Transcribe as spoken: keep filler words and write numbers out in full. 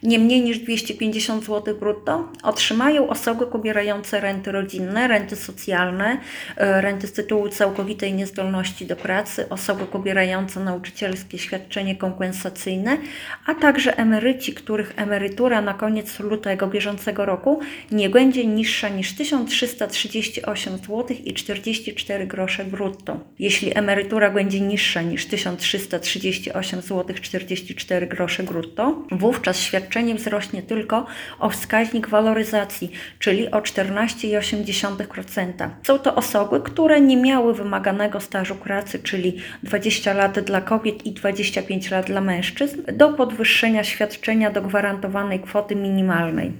nie mniej niż dwieście pięćdziesiąt złotych brutto otrzymają osoby pobierające renty rodzinne, renty socjalne, renty z tytułu całkowitej niezdolności do pracy, osoby pobierające nauczycielskie świadczenie kompensacyjne, a także emeryci, których emerytura na koniec lutego bieżącego roku nie będzie niższa niż tysiąc trzysta trzydzieści osiem złotych i czterdzieści cztery grosze brutto. Jeśli emerytura będzie niższa niż tysiąc trzysta trzydzieści osiem złotych czterdzieści cztery grosze brutto, wówczas świadczenie wzrośnie tylko o wskaźnik waloryzacji, czyli o czternaście przecinek osiem procent. Są to osoby, które nie miały wymaganego stażu pracy, czyli dwadzieścia lat dla kobiet i dwadzieścia pięć lat dla mężczyzn, do podwyższenia świadczenia do gwarantowanej kwoty minimalnej.